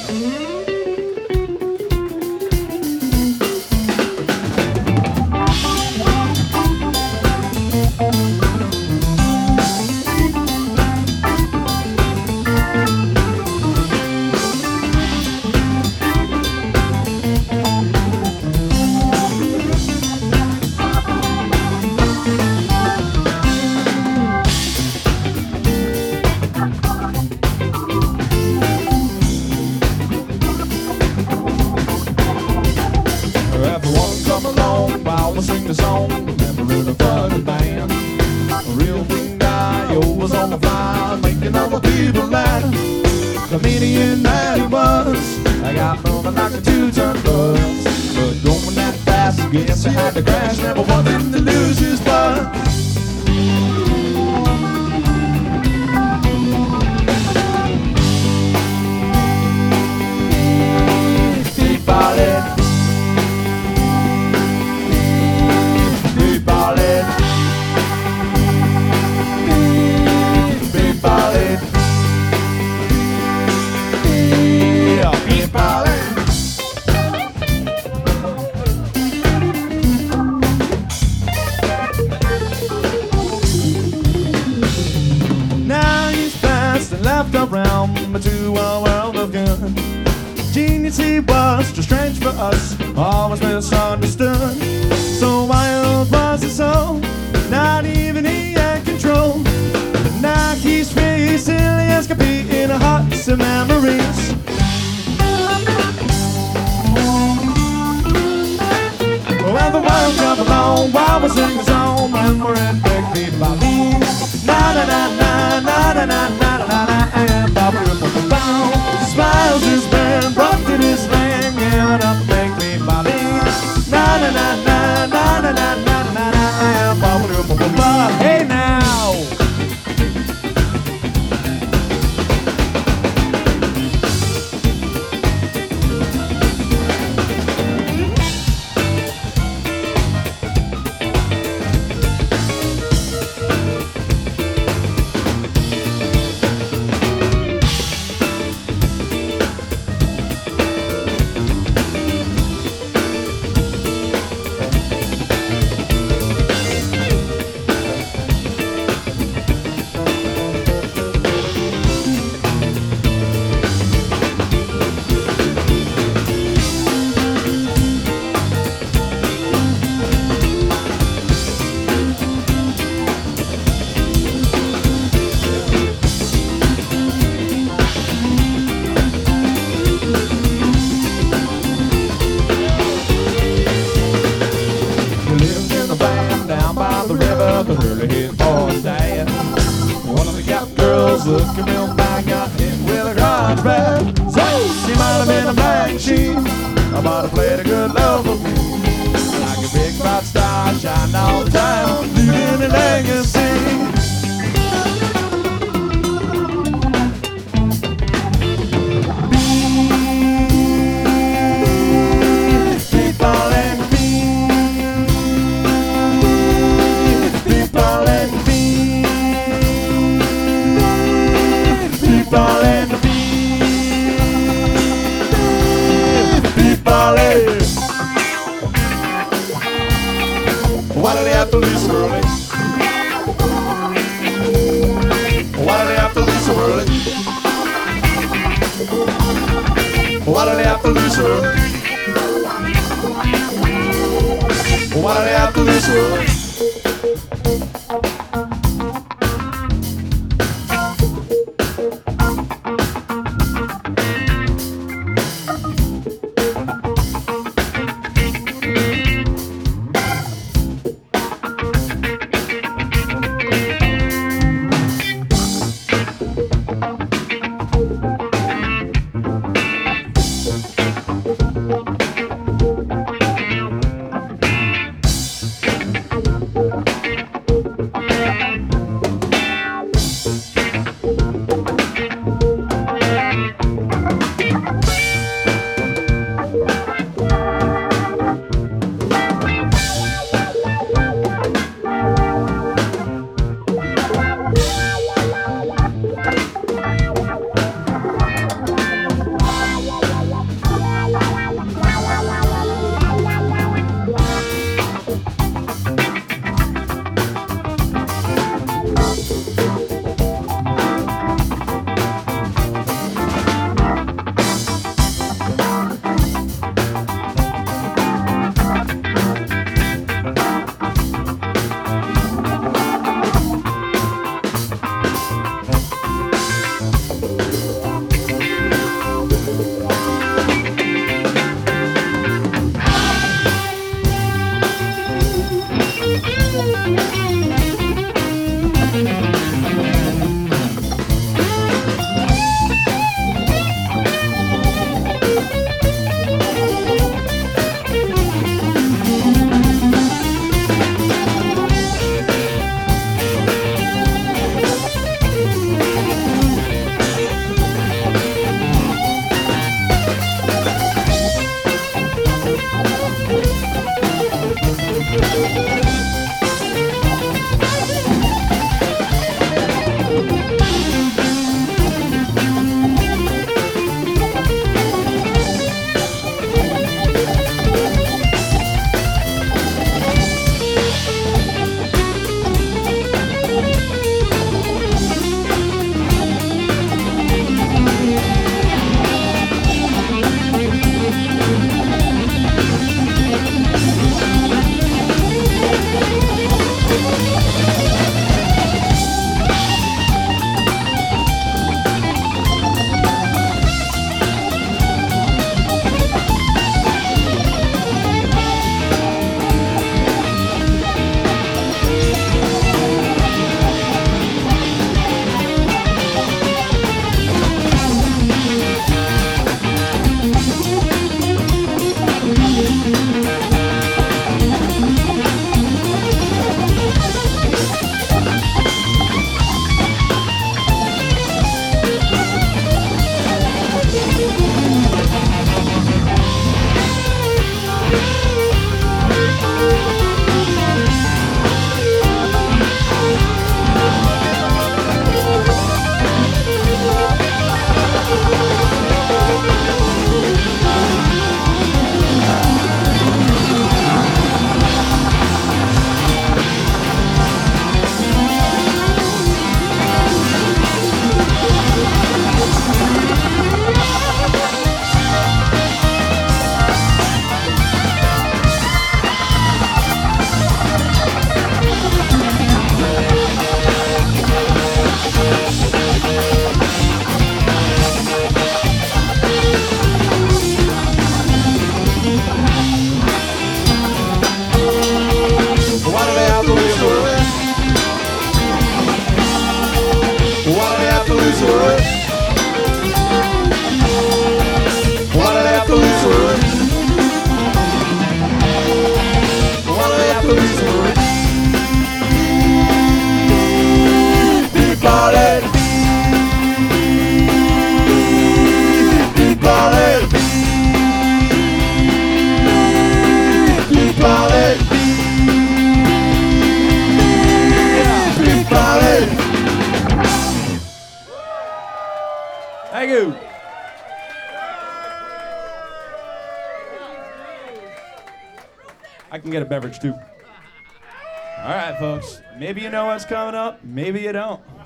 Everyone come along while we sing the song. Remembering the funny band. A real thing guy always on the fly, making other people laugh. Comedian that he was, I got moving like a 2-ton bus. But going that fast, guess I had to crash. Never wanted to lose his spot. Left around to a world of good. Genius he was, too strange for us, always misunderstood. So wild was his soul, not even he had control. But now he's free, silly as can be in a hearts and memories. When the world comes along, while we sing the song, when we're in big beat Bali. Na na na na na na na na na na. Smiles his band, brought to this land, giving up, make me believe. Na na na na na na na na na na. Hey now. Looking real bad, got hit with a garage bag. So she might have been a black sheep, I might have played a good love for me. Like a big bright star, shining all the time, leaving a legacy. Why do they have to leave so early? Why do they have to leave so early? Why do they have to leave so early? Why do they have to leave so early? I can get a beverage too. All right, folks. Maybe you know what's coming up. Maybe you don't.